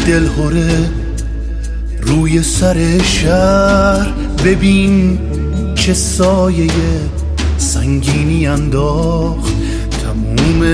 دلهره روی سر شهر، ببین چه سایه سنگینی انداخت، تموم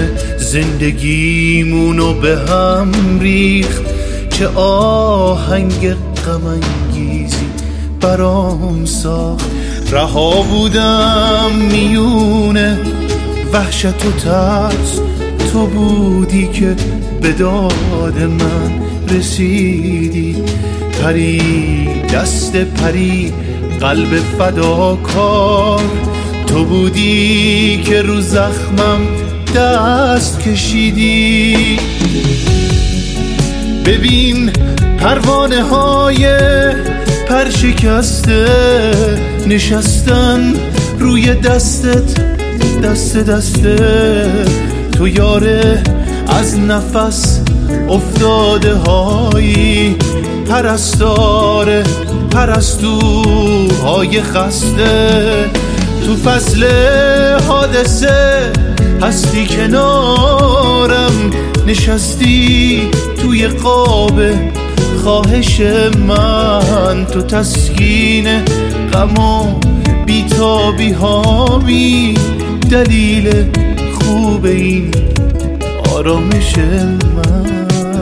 زندگیمونو به هم ریخت. چه آهنگ غم انگیزی برام ساخت. رها بودم میونه وحشت و ترس، تو بودی که به داد من رسیدی. پری دست پری قلب فداکار، تو بودی که رو زخمم دست کشیدی. ببین پروانه های پرشکسته نشستن روی دستت، دسته تو یاره از نفس افتاده هایی، پرستاره پرستوهای خسته. تو فصل حادثه هستی کنارم، نشستی توی قاب خواهش من. تو تسکین غم و بیتابی هامی، دلیل خوب این آرامش من.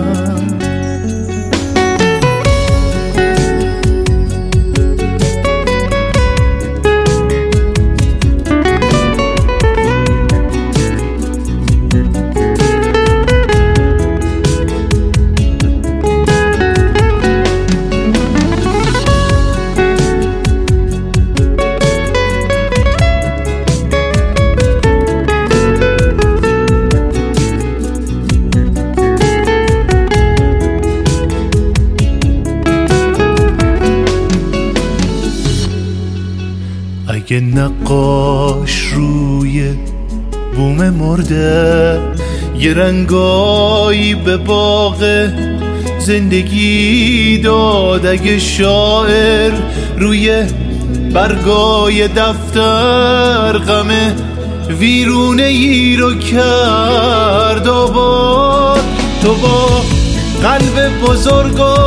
اگه نقاش روی بوم مرده یه رنگایی به باغ زندگی داد، اگه شاعر روی برگای دفتر غم ویرونه ای رو کرد آباد، تو با قلب بزرگ و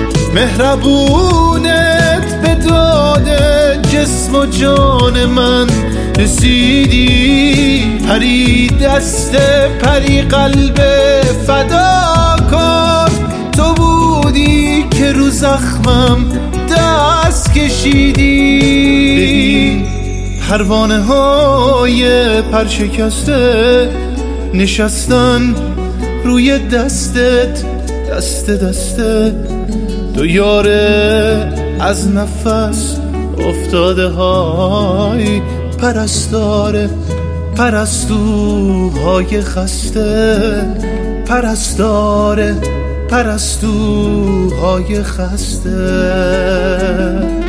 مهربونت به داد جسم و جان من رسیدی. پری دست پری قلب فداکار، تو بودی که رو زخمم دست کشیدی. پروانه های پرشکسته نشستن روی دستت، دسته تو یاره از نفس افتاده های، پرستاره پرستوهای خسته، پرستاره پرستوهای خسته.